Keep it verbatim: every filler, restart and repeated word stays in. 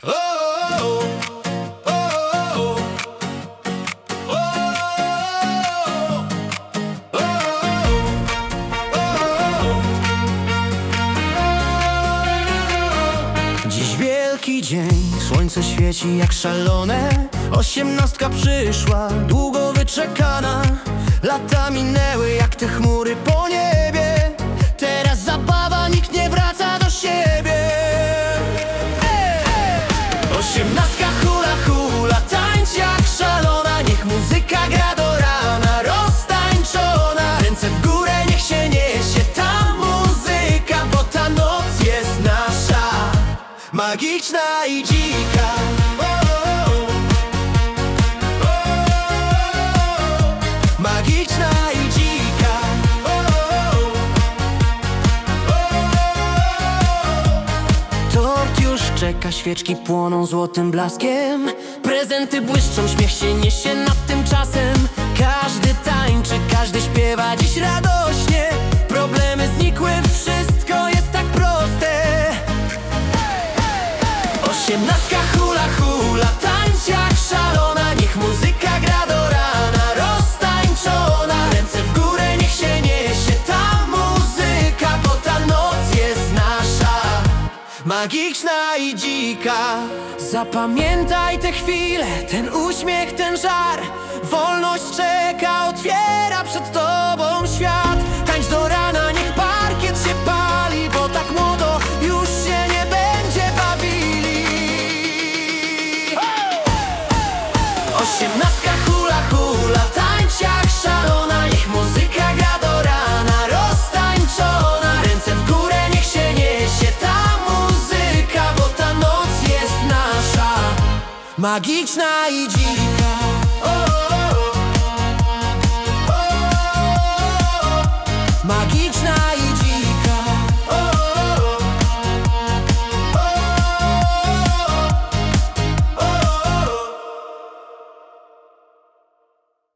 Dziś wielki dzień, słońce świeci jak szalone. Osiemnastka przyszła, długo wyczekana. Lata minęły jak te chmury po niebie. Teraz zabawa, nikt nie wraca do siebie. Osiemnastka hula hula, tańcz jak szalona. Niech muzyka gra do rana, roztańczona. Ręce w górę, niech się niesie ta muzyka, bo ta noc jest nasza, magiczna i dzika. Magiczna i dzika. Tort już czeka, świeczki płoną złotym blaskiem. Prezenty błyszczą, śmiech się niesie nad tymczasem. Każdy tańczy, każdy śpiewa dziś radośnie. Problemy znikły, wszystko jest tak proste. Osiemnastka hula hula, tańcz jak szalona. Niech muzyka gra do rana, roztańczona. Ręce w górę, niech się niesie ta muzyka, bo ta noc jest nasza, magiczna i dzika. Zapamiętaj te chwile, ten uśmiech, ten żar. Wolność czeka, otwiera przed tobą świat. Tańcz do rana, niech parkiet się pali, bo tak młodo już się nie będzie bawili. Osiemnastka hula hula, tańcz jak szalona. Niech muzyka gra do rana, roztańczona. Ręce w górę, niech się niesie ta muzyka, bo ta noc jest nasza, magiczna i dzika. O, o, o.